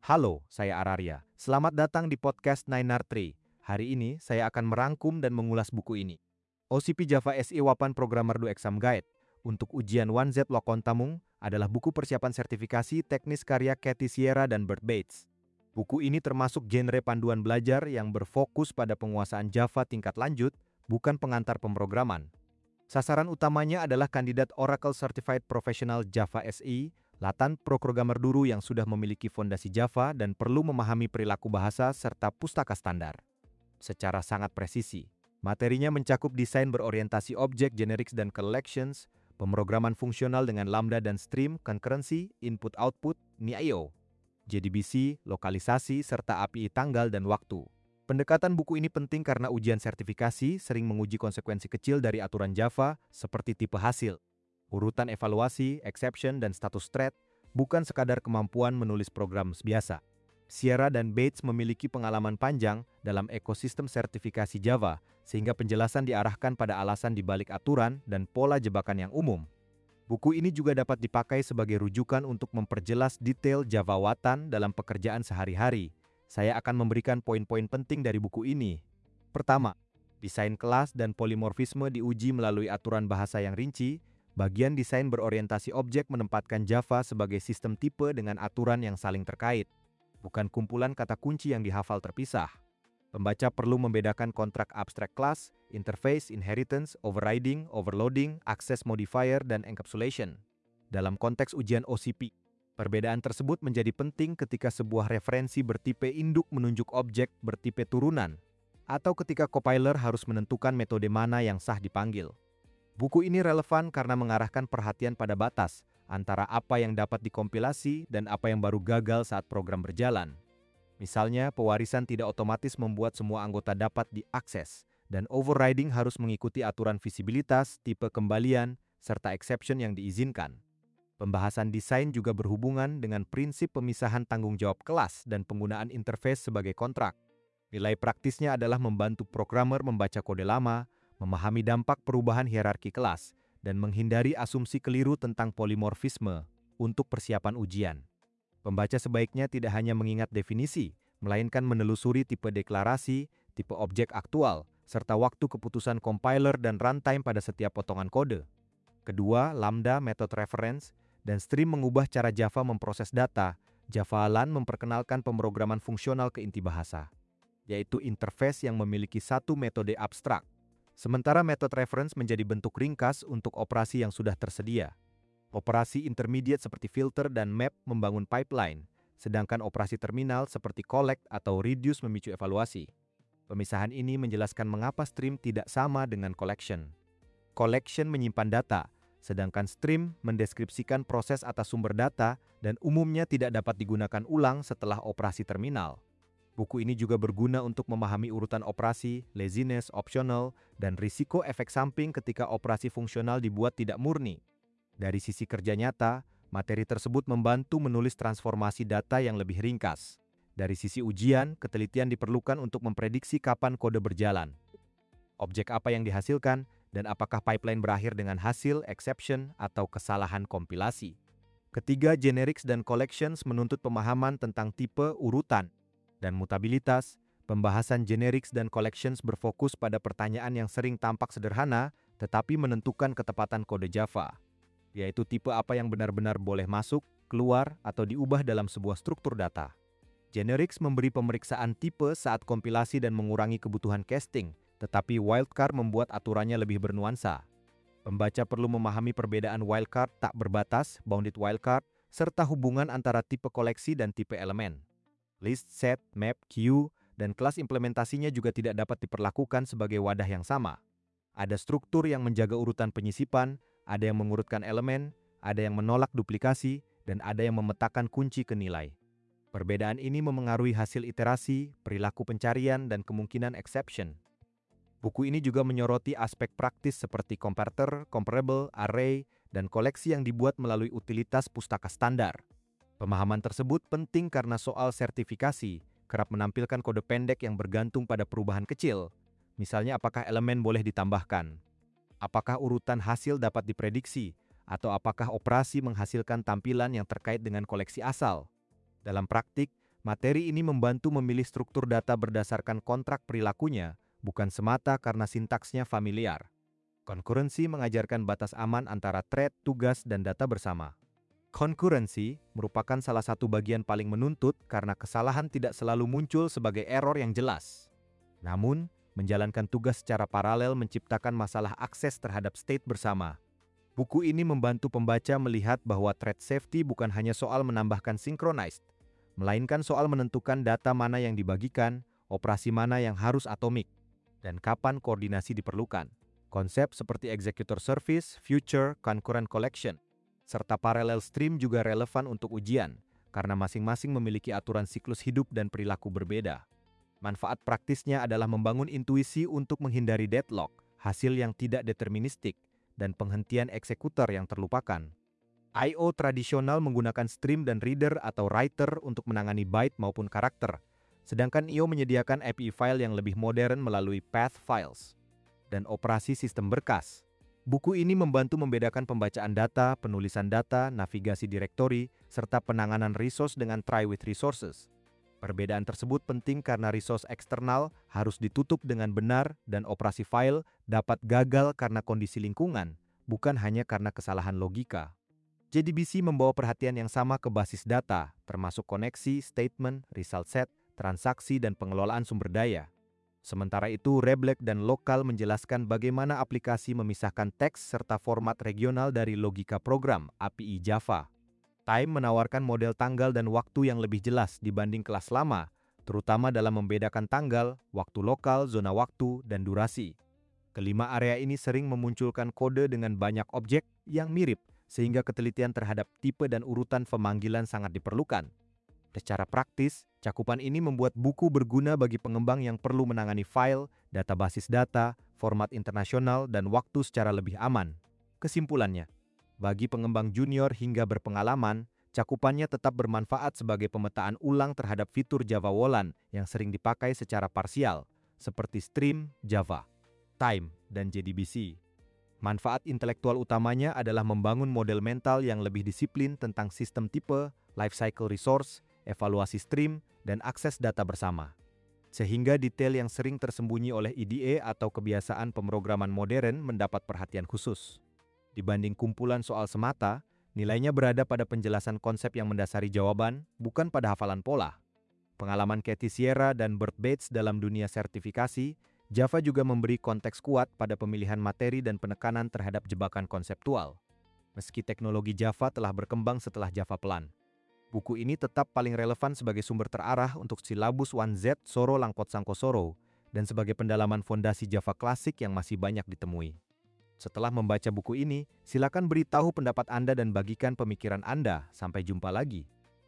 Halo, saya Araria. Selamat datang di podcast Nainar Tree. Hari ini saya akan merangkum dan mengulas buku ini. OCP Java SE Wapan Programmer Do Exam Guide untuk ujian 1Z Lokontamung adalah buku persiapan sertifikasi teknis karya Cathy Sierra dan Bert Bates. Buku ini termasuk genre panduan belajar yang berfokus pada penguasaan Java tingkat lanjut, bukan pengantar pemrograman. Sasaran utamanya adalah kandidat Oracle Certified Professional Java SE, latan programmer dulu yang sudah memiliki fondasi Java dan perlu memahami perilaku bahasa serta pustaka standar. Secara sangat presisi, materinya mencakup desain berorientasi objek, generics dan collections, pemrograman fungsional dengan lambda dan stream, concurrency, input-output, NIO, JDBC, lokalisasi, serta API tanggal dan waktu. Pendekatan buku ini penting karena ujian sertifikasi sering menguji konsekuensi kecil dari aturan Java seperti tipe hasil, urutan evaluasi, exception, dan status thread, bukan sekadar kemampuan menulis program biasa. Sierra dan Bates memiliki pengalaman panjang dalam ekosistem sertifikasi Java, sehingga penjelasan diarahkan pada alasan di balik aturan dan pola jebakan yang umum. Buku ini juga dapat dipakai sebagai rujukan untuk memperjelas detail Java Watan dalam pekerjaan sehari-hari. Saya akan memberikan poin-poin penting dari buku ini. Pertama, desain kelas dan polimorfisme diuji melalui aturan bahasa yang rinci. Bagian desain berorientasi objek menempatkan Java sebagai sistem tipe dengan aturan yang saling terkait, bukan kumpulan kata kunci yang dihafal terpisah. Pembaca perlu membedakan kontrak abstrak kelas, interface, inheritance, overriding, overloading, access modifier, dan encapsulation. Dalam konteks ujian OCP, perbedaan tersebut menjadi penting ketika sebuah referensi bertipe induk menunjuk objek bertipe turunan, atau ketika compiler harus menentukan metode mana yang sah dipanggil. Buku ini relevan karena mengarahkan perhatian pada batas antara apa yang dapat dikompilasi dan apa yang baru gagal saat program berjalan. Misalnya, pewarisan tidak otomatis membuat semua anggota dapat diakses, dan overriding harus mengikuti aturan visibilitas, tipe kembalian, serta exception yang diizinkan. Pembahasan desain juga berhubungan dengan prinsip pemisahan tanggung jawab kelas dan penggunaan interface sebagai kontrak. Nilai praktisnya adalah membantu programmer membaca kode lama, memahami dampak perubahan hierarki kelas, dan menghindari asumsi keliru tentang polimorfisme untuk persiapan ujian. Pembaca sebaiknya tidak hanya mengingat definisi, melainkan menelusuri tipe deklarasi, tipe objek aktual, serta waktu keputusan compiler dan runtime pada setiap potongan kode. Kedua, lambda, method reference, dan stream mengubah cara Java memproses data. Javalan memperkenalkan pemrograman fungsional ke inti bahasa, yaitu interface yang memiliki satu metode abstrak. Sementara method reference menjadi bentuk ringkas untuk operasi yang sudah tersedia. Operasi intermediate seperti filter dan map membangun pipeline, sedangkan operasi terminal seperti collect atau reduce memicu evaluasi. Pemisahan ini menjelaskan mengapa stream tidak sama dengan collection. Collection menyimpan data, sedangkan stream mendeskripsikan proses atas sumber data dan umumnya tidak dapat digunakan ulang setelah operasi terminal. Buku ini juga berguna untuk memahami urutan operasi, laziness, optional, dan risiko efek samping ketika operasi fungsional dibuat tidak murni. Dari sisi kerja nyata, materi tersebut membantu menulis transformasi data yang lebih ringkas. Dari sisi ujian, ketelitian diperlukan untuk memprediksi kapan kode berjalan, objek apa yang dihasilkan, dan apakah pipeline berakhir dengan hasil, exception, atau kesalahan kompilasi. Ketiga, generics dan collections menuntut pemahaman tentang tipe, urutan, dan mutabilitas. Pembahasan generics dan collections berfokus pada pertanyaan yang sering tampak sederhana, tetapi menentukan ketepatan kode Java, yaitu tipe apa yang benar-benar boleh masuk, keluar, atau diubah dalam sebuah struktur data. Generics memberi pemeriksaan tipe saat kompilasi dan mengurangi kebutuhan casting, tetapi wildcard membuat aturannya lebih bernuansa. Pembaca perlu memahami perbedaan wildcard tak berbatas, bounded wildcard, serta hubungan antara tipe koleksi dan tipe elemen. List, set, map, queue, dan kelas implementasinya juga tidak dapat diperlakukan sebagai wadah yang sama. Ada struktur yang menjaga urutan penyisipan, ada yang mengurutkan elemen, ada yang menolak duplikasi, dan ada yang memetakan kunci ke nilai. Perbedaan ini memengaruhi hasil iterasi, perilaku pencarian, dan kemungkinan exception. Buku ini juga menyoroti aspek praktis seperti comparator, comparable, array, dan koleksi yang dibuat melalui utilitas pustaka standar. Pemahaman tersebut penting karena soal sertifikasi kerap menampilkan kode pendek yang bergantung pada perubahan kecil. Misalnya apakah elemen boleh ditambahkan, apakah urutan hasil dapat diprediksi, atau apakah operasi menghasilkan tampilan yang terkait dengan koleksi asal. Dalam praktik, Materi ini membantu memilih struktur data berdasarkan kontrak perilakunya, bukan semata karena sintaksnya familiar. Concurrency mengajarkan batas aman antara thread, tugas, dan data bersama. Concurrency merupakan salah satu bagian paling menuntut karena kesalahan tidak selalu muncul sebagai error yang jelas. Namun, menjalankan tugas secara paralel menciptakan masalah akses terhadap state bersama. Buku ini membantu pembaca melihat bahwa thread safety bukan hanya soal menambahkan synchronized, melainkan soal menentukan data mana yang dibagikan, operasi mana yang harus atomik, dan kapan koordinasi diperlukan. Konsep seperti executor service, future, concurrent collection, serta parallel stream juga relevan untuk ujian, karena masing-masing memiliki aturan siklus hidup dan perilaku berbeda. Manfaat praktisnya adalah membangun intuisi untuk menghindari deadlock, hasil yang tidak deterministik, dan penghentian eksekutor yang terlupakan. I/O tradisional menggunakan stream dan reader atau writer untuk menangani byte maupun karakter, sedangkan I/O menyediakan API file yang lebih modern melalui path files dan operasi sistem berkas. Buku ini membantu membedakan pembacaan data, penulisan data, navigasi direktori, serta penanganan resource dengan try with resources. Perbedaan tersebut penting karena resource eksternal harus ditutup dengan benar dan operasi file dapat gagal karena kondisi lingkungan, bukan hanya karena kesalahan logika. JDBC membawa perhatian yang sama ke basis data, termasuk koneksi, statement, result set, transaksi, dan pengelolaan sumber daya. Sementara itu, Reblack dan Lokal menjelaskan bagaimana aplikasi memisahkan teks serta format regional dari logika program API Java. Time menawarkan model tanggal dan waktu yang lebih jelas dibanding kelas lama, terutama dalam membedakan tanggal, waktu lokal, zona waktu, dan durasi. Kelima area ini sering memunculkan kode dengan banyak objek yang mirip, sehingga ketelitian terhadap tipe dan urutan pemanggilan sangat diperlukan. Secara praktis, cakupan ini membuat buku berguna bagi pengembang yang perlu menangani file, data basis data, format internasional, dan waktu secara lebih aman. Kesimpulannya, bagi pengembang junior hingga berpengalaman, cakupannya tetap bermanfaat sebagai pemetaan ulang terhadap fitur Java Wolan yang sering dipakai secara parsial, seperti Stream, Java, Time, dan JDBC. Manfaat intelektual utamanya adalah membangun model mental yang lebih disiplin tentang sistem tipe, lifecycle resource, evaluasi stream, dan akses data bersama. Sehingga detail yang sering tersembunyi oleh IDE atau kebiasaan pemrograman modern mendapat perhatian khusus. Dibanding kumpulan soal semata, nilainya berada pada penjelasan konsep yang mendasari jawaban, bukan pada hafalan pola. Pengalaman Cathy Sierra dan Bert Bates dalam dunia sertifikasi, Java juga memberi konteks kuat pada pemilihan materi dan penekanan terhadap jebakan konseptual. Meski teknologi Java telah berkembang setelah Java Plan, buku ini tetap paling relevan sebagai sumber terarah untuk silabus 1Z Soro Langkot Sangko Soro dan sebagai pendalaman fondasi Java klasik yang masih banyak ditemui. Setelah membaca buku ini, silakan beritahu pendapat Anda dan bagikan pemikiran Anda. Sampai jumpa lagi.